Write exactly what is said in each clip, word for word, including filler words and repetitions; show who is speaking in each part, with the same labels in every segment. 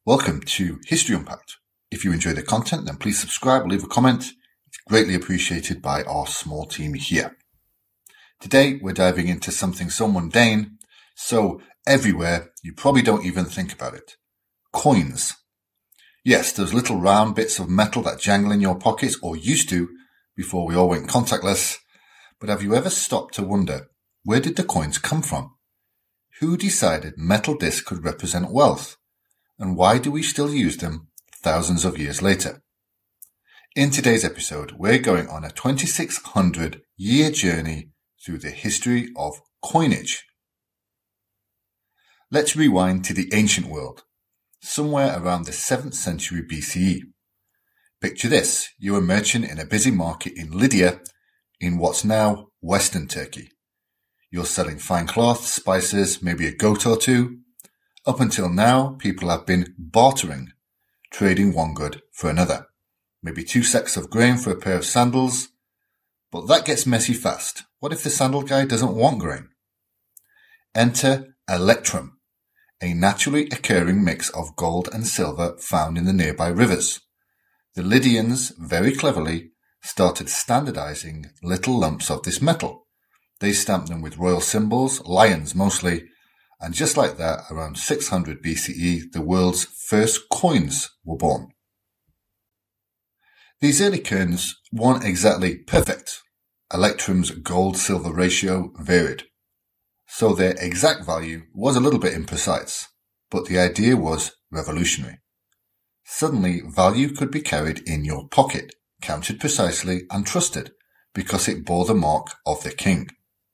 Speaker 1: Welcome to History Unpacked. If you enjoy the content, then please subscribe or leave a comment. It's greatly appreciated by our small team here. Today, we're diving into something so mundane, so everywhere, you probably don't even think about it. Coins. Yes, those little round bits of metal that jangle in your pockets, or used to, before we all went contactless. But have you ever stopped to wonder, where did the coins come from? Who decided metal discs could represent wealth? And why do we still use them thousands of years later? In today's episode, we're going on a twenty-six hundred year journey through the history of coinage. Let's rewind to the ancient world, somewhere around the seventh century B C E. Picture this, you're a merchant in a busy market in Lydia, in what's now Western Turkey. You're selling fine cloth, spices, maybe a goat or two. Up until now, people have been bartering, trading one good for another. Maybe two sacks of grain for a pair of sandals. But that gets messy fast. What if the sandal guy doesn't want grain? Enter electrum, a naturally occurring mix of gold and silver found in the nearby rivers. The Lydians, very cleverly, started standardizing little lumps of this metal. They stamped them with royal symbols, lions mostly, and just like that, around six hundred B C E, the world's first coins were born. These early coins weren't exactly perfect. Electrum's gold-silver ratio varied, so their exact value was a little bit imprecise, but the idea was revolutionary. Suddenly, value could be carried in your pocket, counted precisely and trusted, because it bore the mark of the king.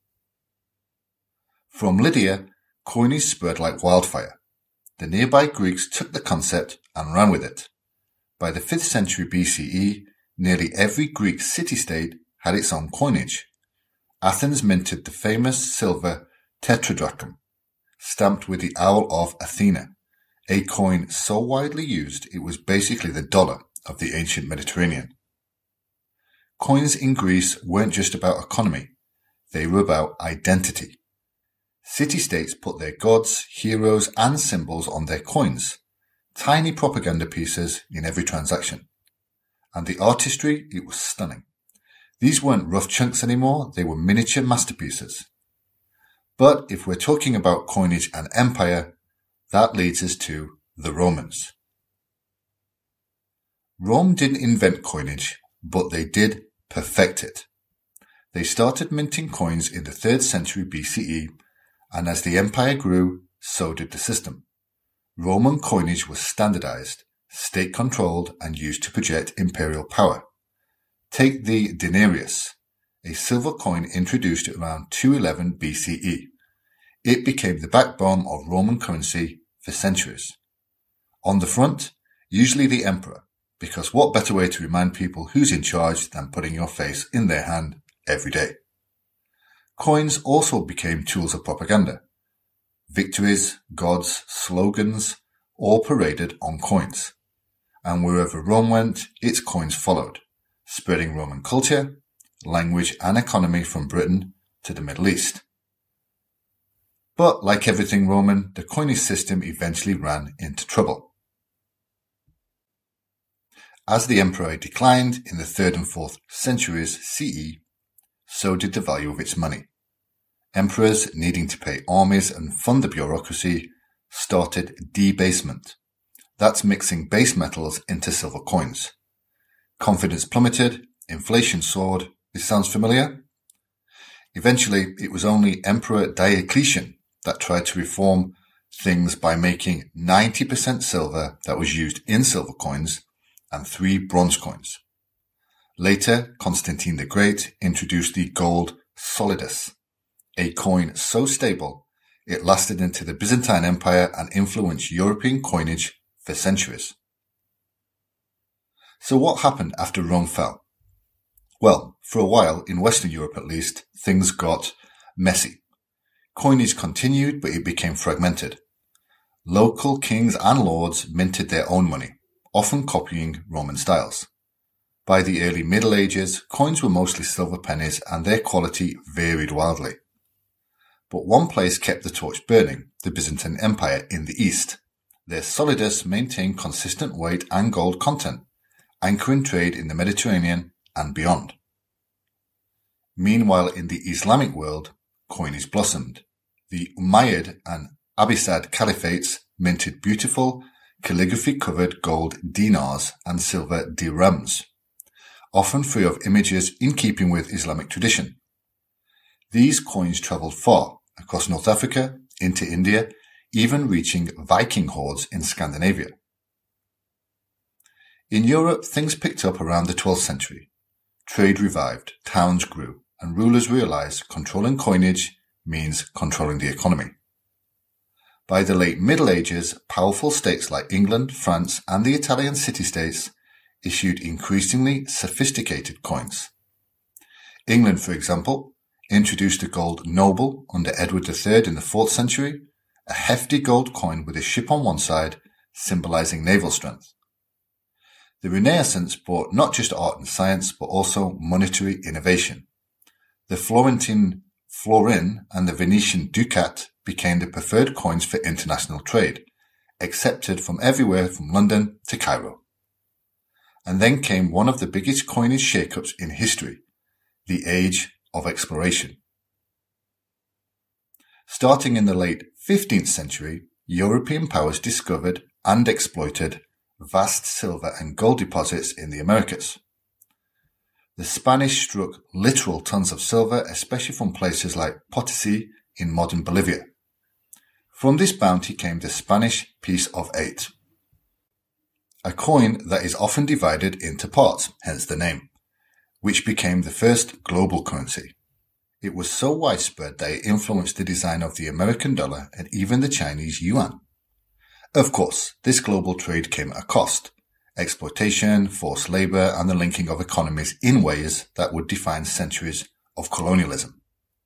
Speaker 1: From Lydia, coinage spread like wildfire. The nearby Greeks took the concept and ran with it. By the fifth century B C E, nearly every Greek city-state had its own coinage. Athens minted the famous silver tetradrachm, stamped with the owl of Athena, a coin so widely used it was basically the dollar of the ancient Mediterranean. Coins in Greece weren't just about economy, they were about identity. City-states put their gods, heroes, and symbols on their coins, tiny propaganda pieces in every transaction. And the artistry, it was stunning. These weren't rough chunks anymore, they were miniature masterpieces. But if we're talking about coinage and empire, that leads us to the Romans. Rome didn't invent coinage, but they did perfect it. They started minting coins in the third century B C E, and as the empire grew, so did the system. Roman coinage was standardized, state-controlled, and used to project imperial power. Take the denarius, a silver coin introduced around two eleven B C E. It became the backbone of Roman currency for centuries. On the front, usually the emperor, because what better way to remind people who's in charge than putting your face in their hand every day? Coins also became tools of propaganda. Victories, gods, slogans, all paraded on coins. And wherever Rome went, its coins followed, spreading Roman culture, language, and economy from Britain to the Middle East. But like everything Roman, the coinage system eventually ran into trouble. As the empire declined in the third and fourth centuries C E, so did the value of its money. Emperors, needing to pay armies and fund the bureaucracy, started debasement. That's mixing base metals into silver coins. Confidence plummeted, inflation soared. This sounds familiar? Eventually, it was only Emperor Diocletian that tried to reform things by making ninety percent silver that was used in silver coins and three bronze coins. Later, Constantine the Great introduced the gold solidus, a coin so stable it lasted into the Byzantine Empire and influenced European coinage for centuries. So what happened after Rome fell? Well, for a while, in Western Europe at least, things got messy. Coinage continued, but it became fragmented. Local kings and lords minted their own money, often copying Roman styles. By the early Middle Ages, coins were mostly silver pennies and their quality varied wildly. But one place kept the torch burning, the Byzantine Empire in the east. Their solidus maintained consistent weight and gold content, anchoring trade in the Mediterranean and beyond. Meanwhile, in the Islamic world, coinage blossomed. The Umayyad and Abbasid caliphates minted beautiful, calligraphy-covered gold dinars and silver dirhams, often free of images in keeping with Islamic tradition. These coins travelled far, across North Africa, into India, even reaching Viking hordes in Scandinavia. In Europe, things picked up around the twelfth century. Trade revived, towns grew, and rulers realized controlling coinage means controlling the economy. By the late Middle Ages, powerful states like England, France, and the Italian city-states issued increasingly sophisticated coins. England, for example, introduced the gold noble under Edward the Third in the fourth century, a hefty gold coin with a ship on one side, symbolizing naval strength. The Renaissance brought not just art and science, but also monetary innovation. The Florentine florin and the Venetian ducat became the preferred coins for international trade, accepted from everywhere from London to Cairo. And then came one of the biggest coinage shakeups in history, the Age of Exploration. Starting in the late fifteenth century, European powers discovered and exploited vast silver and gold deposits in the Americas. The Spanish struck literal tons of silver, especially from places like Potosi in modern Bolivia. From this bounty came the Spanish piece of eight, a coin that is often divided into parts, hence the name, which became the first global currency. It was so widespread that it influenced the design of the American dollar and even the Chinese yuan. Of course, this global trade came at a cost: exploitation, forced labor, and the linking of economies in ways that would define centuries of colonialism.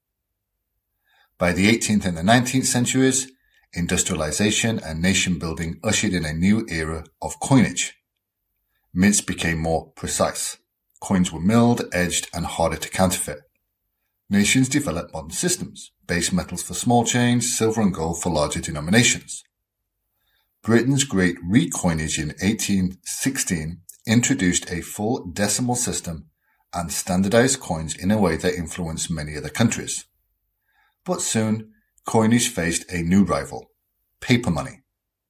Speaker 1: By the eighteenth and the nineteenth centuries, industrialization and nation-building ushered in a new era of coinage. Mints became more precise. Coins were milled, edged, and harder to counterfeit. Nations developed modern systems, base metals for small change, silver and gold for larger denominations. Britain's Great Recoinage in eighteen sixteen introduced a full decimal system and standardized coins in a way that influenced many other countries. But soon, coinage faced a new rival: paper money.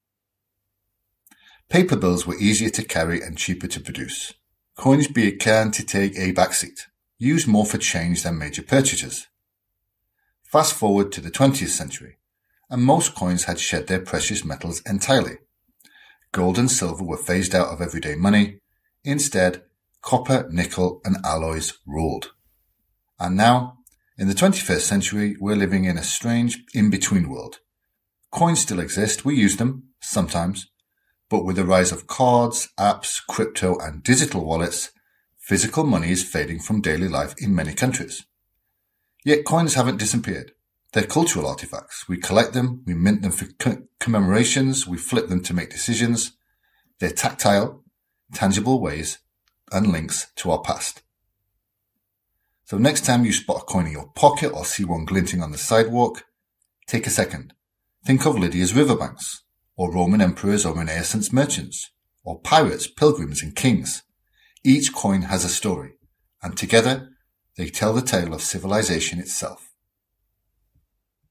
Speaker 1: Paper bills were easier to carry and cheaper to produce. Coins began to take a backseat, used more for change than major purchases. Fast forward to the twentieth century, and most coins had shed their precious metals entirely. Gold and silver were phased out of everyday money. Instead, copper, nickel, and alloys ruled. And now, in the twenty-first century, we're living in a strange in-between world. Coins still exist, we use them, sometimes, but with the rise of cards, apps, crypto, and digital wallets, physical money is fading from daily life in many countries. Yet coins haven't disappeared. They're cultural artifacts. We collect them, we mint them for commemorations, we flip them to make decisions. They're tactile, tangible ways and links to our past. So next time you spot a coin in your pocket or see one glinting on the sidewalk, take a second. Think of Lydia's riverbanks, or Roman emperors or Renaissance merchants, or pirates, pilgrims, and kings. Each coin has a story, and together they tell the tale of civilization itself.